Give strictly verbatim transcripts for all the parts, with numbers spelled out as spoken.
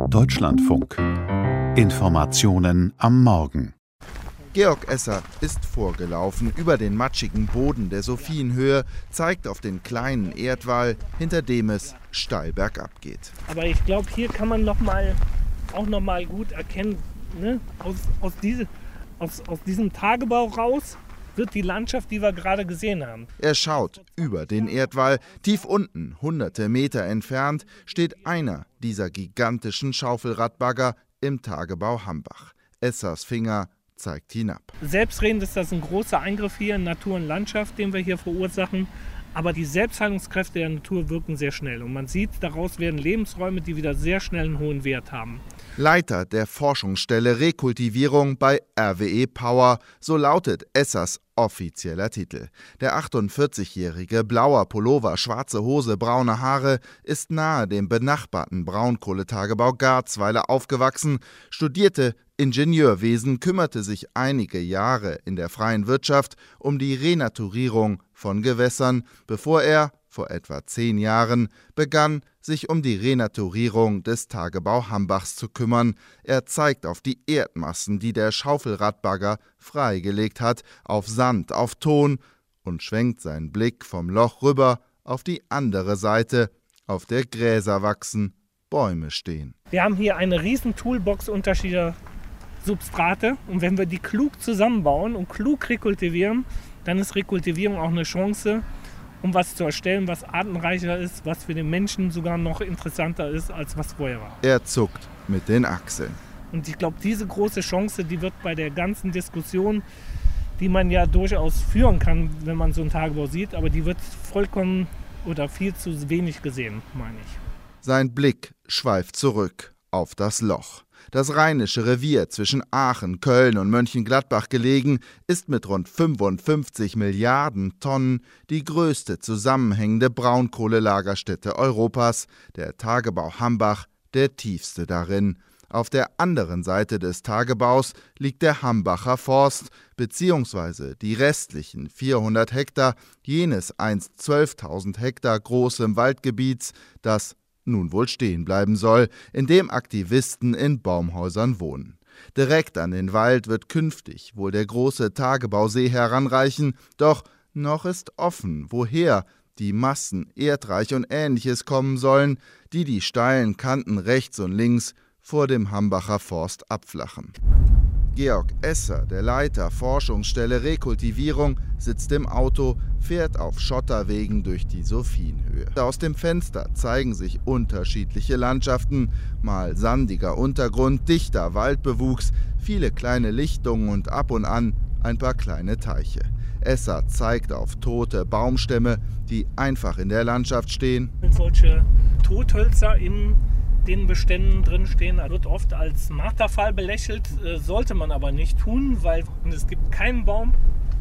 Deutschlandfunk. Informationen am Morgen. Georg Esser ist vorgelaufen über den matschigen Boden der Sophienhöhe, zeigt auf den kleinen Erdwall, hinter dem es steil bergab geht. Aber ich glaube, hier kann man noch mal, auch noch mal gut erkennen, ne? aus, aus, diese, aus, aus diesem Tagebau raus wird die Landschaft, die wir gerade gesehen haben. Er schaut über den Erdwall. Tief unten, hunderte Meter entfernt, steht einer dieser gigantischen Schaufelradbagger im Tagebau Hambach. Essers Finger zeigt hinab. Selbstredend ist das ein großer Eingriff hier in Natur und Landschaft, den wir hier verursachen. Aber die Selbstheilungskräfte der Natur wirken sehr schnell. Und man sieht, daraus werden Lebensräume, die wieder sehr schnell einen hohen Wert haben. Leiter der Forschungsstelle Rekultivierung bei R W E Power, so lautet Essers offizieller Titel. Der achtundvierzigjährige, blauer Pullover, schwarze Hose, braune Haare, ist nahe dem benachbarten Braunkohletagebau Garzweiler aufgewachsen, studierte Ingenieurwesen, kümmerte sich einige Jahre in der freien Wirtschaft um die Renaturierung von Gewässern, bevor er vor etwa zehn Jahren begann, sich um die Renaturierung des Tagebau Hambachs zu kümmern. Er zeigt auf die Erdmassen, die der Schaufelradbagger freigelegt hat, auf Sand, auf Ton und schwenkt seinen Blick vom Loch rüber auf die andere Seite, auf der Gräser wachsen, Bäume stehen. Wir haben hier eine riesen Toolbox unterschiedlicher Substrate und wenn wir die klug zusammenbauen und klug rekultivieren, dann ist Rekultivierung auch eine Chance, um was zu erstellen, was artenreicher ist, was für den Menschen sogar noch interessanter ist, als was vorher war. Er zuckt mit den Achseln. Und ich glaube, diese große Chance, die wird bei der ganzen Diskussion, die man ja durchaus führen kann, wenn man so einen Tagebau sieht, aber die wird vollkommen oder viel zu wenig gesehen, meine ich. Sein Blick schweift zurück auf das Loch. Das Rheinische Revier zwischen Aachen, Köln und Mönchengladbach gelegen, ist mit rund fünfundfünfzig Milliarden Tonnen die größte zusammenhängende Braunkohlelagerstätte Europas, der Tagebau Hambach der tiefste darin. Auf der anderen Seite des Tagebaus liegt der Hambacher Forst bzw. die restlichen vierhundert Hektar jenes einst zwölftausend Hektar großen Waldgebiets, das nun wohl stehen bleiben soll, in dem Aktivisten in Baumhäusern wohnen. Direkt an den Wald wird künftig wohl der große Tagebausee heranreichen, doch noch ist offen, woher die Massen Erdreich und Ähnliches kommen sollen, die die steilen Kanten rechts und links vor dem Hambacher Forst abflachen. Georg Esser, der Leiter Forschungsstelle Rekultivierung, sitzt im Auto, fährt auf Schotterwegen durch die Sophienhöhe. Aus dem Fenster zeigen sich unterschiedliche Landschaften, mal sandiger Untergrund, dichter Waldbewuchs, viele kleine Lichtungen und ab und an ein paar kleine Teiche. Esser zeigt auf tote Baumstämme, die einfach in der Landschaft stehen. Solche Tothölzer in den Beständen drinstehen, wird oft als Marterfall belächelt, sollte man aber nicht tun, weil es gibt keinen Baum,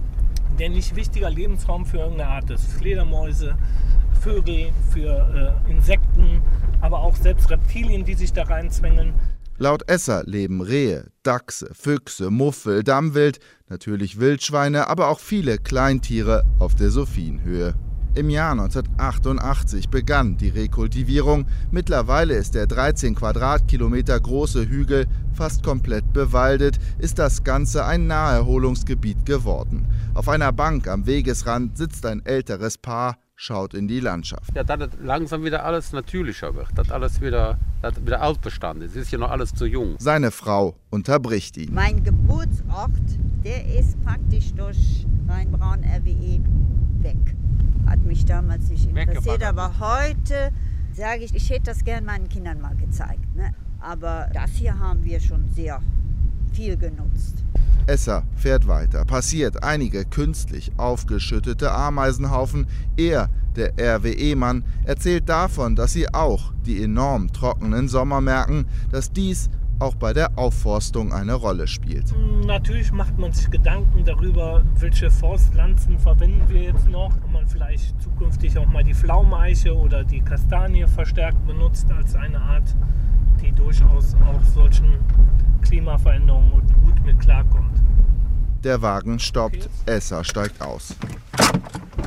der nicht wichtiger Lebensraum für irgendeine Art ist. Fledermäuse, Vögel, für äh, Insekten, aber auch selbst Reptilien, die sich da reinzwängeln. Laut Esser leben Rehe, Dachse, Füchse, Muffel, Dammwild, natürlich Wildschweine, aber auch viele Kleintiere auf der Sophienhöhe. Im Jahr neunzehnhundertachtundachtzig begann die Rekultivierung. Mittlerweile ist der dreizehn Quadratkilometer große Hügel fast komplett bewaldet, ist das Ganze ein Naherholungsgebiet geworden. Auf einer Bank am Wegesrand sitzt ein älteres Paar, schaut in die Landschaft. Ja, dass das langsam wieder alles natürlicher wird, dass alles wieder, dass wieder Altbestand ist. Es ist ja noch alles zu jung. Seine Frau unterbricht ihn. Mein Geburtsort, der ist praktisch durch Rhein-Braun-R W E weg. Hat mich damals nicht interessiert, aber heute sage ich, ich hätte das gern meinen Kindern mal gezeigt. Ne? Aber das hier haben wir schon sehr viel genutzt. Esser fährt weiter, passiert einige künstlich aufgeschüttete Ameisenhaufen. Er, der R W E-Mann, erzählt davon, dass sie auch die enorm trockenen Sommer merken, dass dies auch bei der Aufforstung eine Rolle spielt. Natürlich macht man sich Gedanken darüber, welche Forstpflanzen verwenden wir jetzt noch. Ob man vielleicht zukünftig auch mal die Pflaumeneiche oder die Kastanie verstärkt benutzt als eine Art, die durchaus auch solchen Klimaveränderungen gut mit klarkommt. Der Wagen stoppt, Esser steigt aus.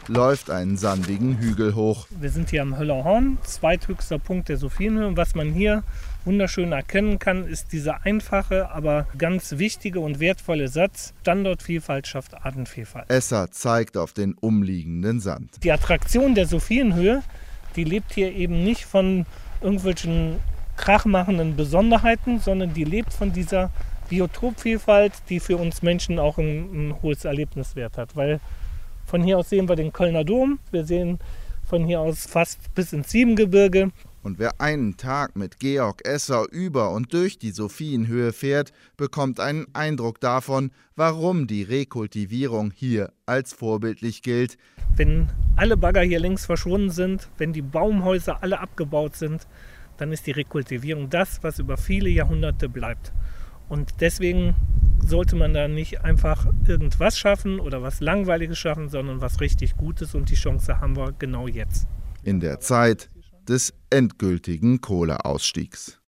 läuft einen sandigen Hügel hoch. Wir sind hier am Höllerhorn, zweithöchster Punkt der Sophienhöhe. Und was man hier wunderschön erkennen kann, ist dieser einfache, aber ganz wichtige und wertvolle Satz: Standortvielfalt schafft Artenvielfalt. Esser zeigt auf den umliegenden Sand. Die Attraktion der Sophienhöhe, die lebt hier eben nicht von irgendwelchen krachmachenden Besonderheiten, sondern die lebt von dieser Biotopvielfalt, die für uns Menschen auch ein, ein hohes Erlebniswert hat. Weil von hier aus sehen wir den Kölner Dom, wir sehen von hier aus fast bis ins Siebengebirge. Und wer einen Tag mit Georg Esser über und durch die Sophienhöhe fährt, bekommt einen Eindruck davon, warum die Rekultivierung hier als vorbildlich gilt. Wenn alle Bagger hier längst verschwunden sind, wenn die Baumhäuser alle abgebaut sind, dann ist die Rekultivierung das, was über viele Jahrhunderte bleibt. Und deswegen sollte man da nicht einfach irgendwas schaffen oder was Langweiliges schaffen, sondern was richtig Gutes, und die Chance haben wir genau jetzt. In der Zeit des endgültigen Kohleausstiegs.